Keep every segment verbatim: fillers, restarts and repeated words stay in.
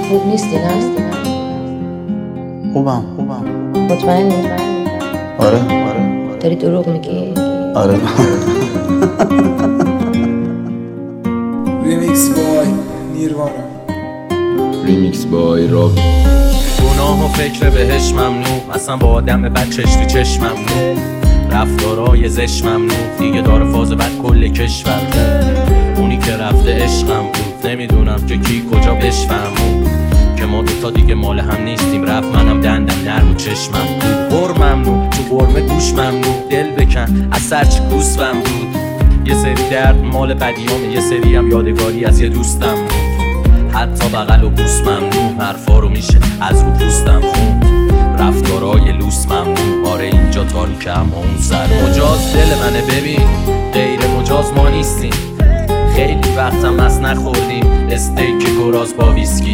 خوب نیستی نه؟ خوبم خوبم مطمئنی؟ آره آره داری دروغ میگی؟ آره ریمیکس بای نیروانا ریمیکس بای راب. گناه و فکر بهش ممنوع، اصلا با آدم بد چش تو چشم ممنوع، رفتارای زش ممنوع، دیگه داره فاز بد کل کشور. اونی که رفته عشقم بود، نمیدونم که کی کجا بشفهمون که ما دوتا دیگه مال هم نیستیم. رفت منم دندم نرم و چشمم بود، بر ممنوع تو برمه گوش ممنوع، دل بکن از سرچ گوسفم بود. یه سری درد مال بدیامه، یه سری هم یادگاری از یه دوستم بود. حتی بغل و بوس ممنوع، حرفا رو میشه از رو پوستم خوند. رفتارای لوس ممنوع، آره اینجا تاریکه اما اون سر مجاز دل منه. ببین غیر مجاز ما نیستیم، خیلی وقتم مست نخوردیم استیک گراز با ویسکی.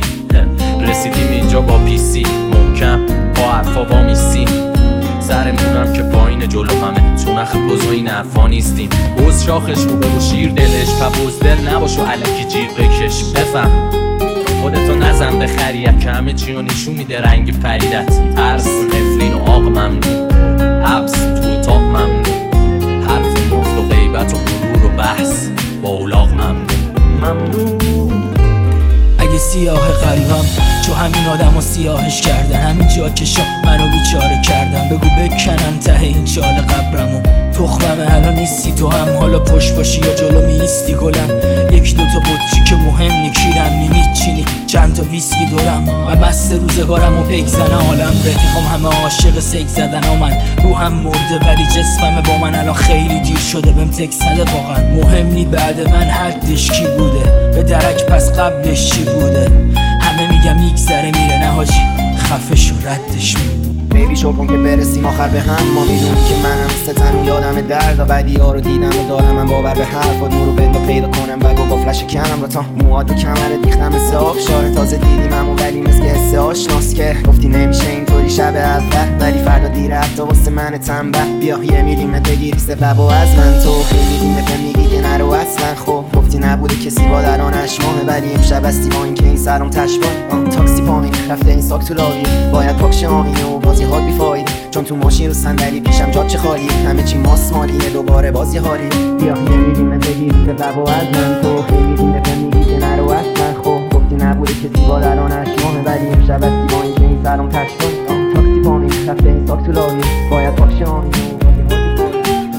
رسیدیم اینجا با پیسی محکم با حرفا با میسیم. سرمونم که پایین جلو همه تو نخ بز و این حرفا نیستیم. بز شاخش خوبه و شیر دلش و بز دل نباش و علکی جیغ بکش. بفهم خودتو نزن به خریت که همه چی رو نشون میده رنگ پریدت. ترس نفرین و آق ممنوع، حبس تو اتاق ممنوع، حرف مفت و غیبت و غرور و بحث با اولاغ ممنوع ممنوع. اگه سیاه قلبم چو همین آدم و سیاهش کردن، همین جا که شا منو بیچاره کردن، بگو بکنن ته این چال قبرمو. تخممه الان نیستی تو هم، حالا پشت باشی یا جلو میستی گلم. یک دوتا بطری که مهم نکیرم نمیچینی، چند تا ویسکی دورم و مست روزگارم و پیک زنه عالم. رفیقم همه عاشق سیک زدن ها، من روحم مرده ولی جسممه با من. الان خیلی دیر شده بهم تک زده واقعا، مهم نی بعد من حدش کی بوده، به درک پس قبلش چی بوده. همه میگم میگذره میره، نه حاجی خفش و ردش میره. بیبی شکرم که برسیم آخر به هم، ما میدونی که منم ستن یادم درد و بعدی ها رو دیدم و دارم من باور به حرفات. نورو بندو پیدا کنم بگو با فلش کنم رو تا موهات و کمرت ریختم مثل آب شاره. تازه دیدیم همون ولی مثل حس آشناس که گفتی نمیشه اینطوری شب اول، ولی فردا دیره حتی واسه من تنبه. بیا یه میلیمت بگیری سبب و از من، تو خیلی دیمت میگی که نرو اصلا. خب گفتی نبوده کسی با درانش ماهه، ولی امشب هستی با این که این سرم تشبان. تاکسی پامین رفته این ساک تو لاوی، باید پاکش آمینه و بازی حال بیفاید، چون تو ماشین رو صندلی پیشم جا چه خالی. همه چی ماسمالیه دوباره بازی حالی. بیا یه میلیمت بگیری سبب و از من، تو خیلی دیمت میگی که نرو اصلا. خب گفتی نبوده کسی با درانش ماهه، ولی امشب هستی با این که این سرم تشبان. تاکسی پامین رفته این ساک تو لاوی، باید پاکش آمینه و بازی حال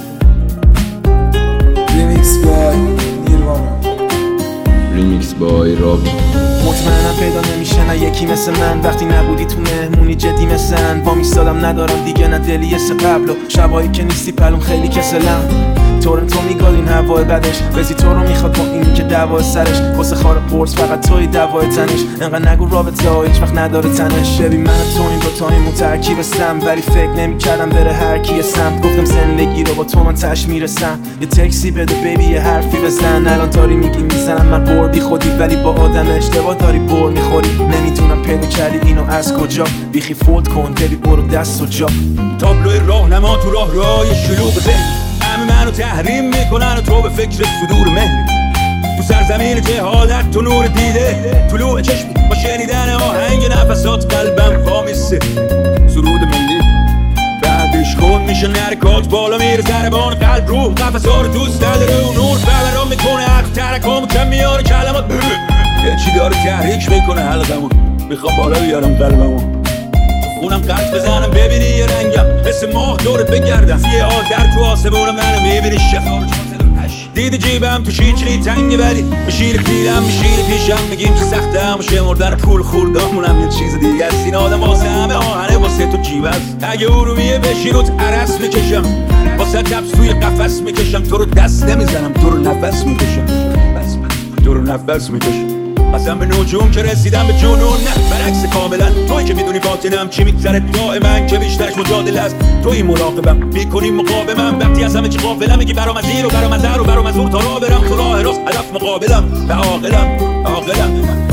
بیفاید. ریمیکس بای نیروانا ریمیکس بای راب. مطمئنم پیدا نمیشه نه یکی مثل من، وقتی نبودی تو مهمونی جدی مثل با میستادم ندارم دیگه نه دلی مثل قبل. و شبایی که نیستی پلوم خیلی کسلم، تورنتو میگاد این هوای بدش، بزی تو رو میخواد با این که دوای سرش. واسه خار قرص فقط توی دوای تنش، انقدر نگو رابطه ها هیچ وقت نداره تنش. ببین من تو این دوتاییم ترکیب استم، ولی فکر نمیکردم بره هر کی سمت. گفتم زندگی رو با تو من تش میرسم، یه تکسی بده بیبی یه حرفی بزن. الان داری میگی میزنم من قربی خودی، ولی با آدم اشتباه داری بر میخوری. نمیدونم پیدا کردی اینو از کجا، بیخی فولد کن ببی برو دست و جا. تابلوی راهنما تو راه رای شلوغ ذهن، همه منو تحریم میکنن و تو به فکر صدور مهری. تو سرزمین جهالت تو نور دیده، طلوع چشمی با شنیدن آهنگ نفسات قلبم وامیسته. سرود ملی بعدش کن میشه نرکات بالا میره ضربان قلب روح قفصا رو دوست نداره و نور فوران میکنه عقل ترکام کم میاره کلمات. یه چی داره تحریک میکنه حلقمون، میخوام بالا بیارم قلبمون. خونم قرد بزنم ببینی یه رنگم مثل ماه دورت بگردم. یه آذر تو آسمونم منو میبینی شفار دیدی جیبم تو شیچلی تنگه، ولی بشیر پیلم بشیر پیشم میگیم که سخته هم شمردن پول خوردامونم یه چیز دیگه است. این آدم واسه همه آهنه واسه تو جیب است. اگه ارومیه بشین و عرص میکشم، واسه تبس توی قفس میکشم. تو رو دست نمیزنم تو رو نفس میکشم، تو رو نفس میکشم. قسم به نجوم که رسیدم به جنون، نه برعکس کاملا. توی که میدونی باطنم چی میگذره، داع من که بیشترش مجادله است. توی مراقبم میکنی مقاومم، وقتی از همه چی غافلم میگی برام از زیر و برام از در و برام از دور تا راه برم. تو راه راست هدف مقابلم و عاقلم عاقلم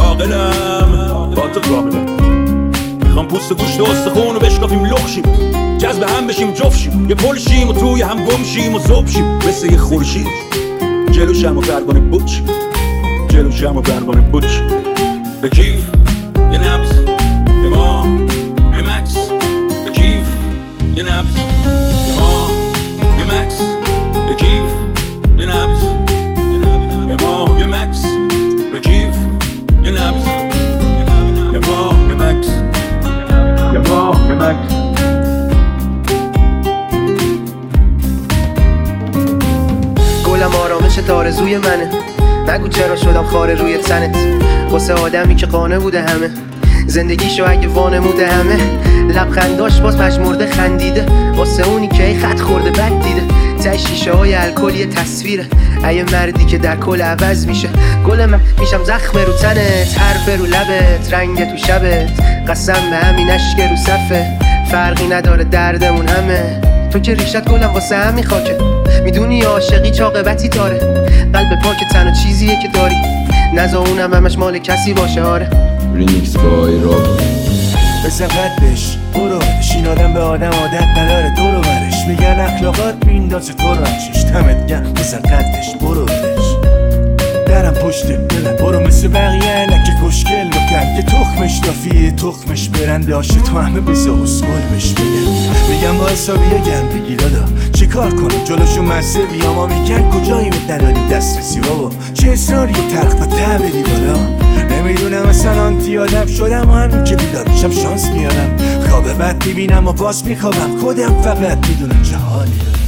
عاقلم با تو قابلم. میخوام پوست گوشت و استخون رو بشکافیم لخشیم، جذب هم بشیم جفت شیم، یه پل شیم و توی هم گم شیم و ذوب شیم مثل یه خورشید. جلوشم و پروانه بوچ، جلوشم و پروانه بوچ. به کیف یه عشق آرزوی منه. نگو چرا شدم خاره روی تنت، واسه آدمی که قانه بوده همه زندگیشو اگه وانموده همه. لبخنداش باز پژمرده خندیده واسه اونی که ای خط خورده بد دیده. ته شیشه های الکلی تصویره ای مردی که در کل عوض میشه. گل من میشم زخم رو تنت، حرف رو لبت، رنگ تو شبت، قسم به همین اشک رو صفه. فرقی نداره دردمون همه، تو که ریشت گلم واسه همین خاکه. میدونی عاشقی چه عاقبتی داره، قلب پاک تنها چیزیه که داری، نزا اونم همش مال کسی باشه. آره ریمیکس بای راب. بزن قدش برو این آدم به آدم عادت نداره دور و برش. میگن اخلاقات میندازه تو رو همشش دمت گرم. بزن قدش برو درم پشت دلم برو مثل بقیه علکه خوشگل بکن که تخمش دافیه تخمش برنده آشه تو همه بزا اسکل بش بگم. میگم با حسابیه گرم بگی دادا چه کار کنم جلوشو مزه بیام. ما میگن کجایی به دلالی دست رسی بابا چه اصراری و ترق و ته بدی بالا. نمیدونم اصلا آنتی آدم شدم و همین که بیدار میشم شانس میارم. خواب بد میبینم و باز میخوابم خودم فقط میدونم چه حالی دارم.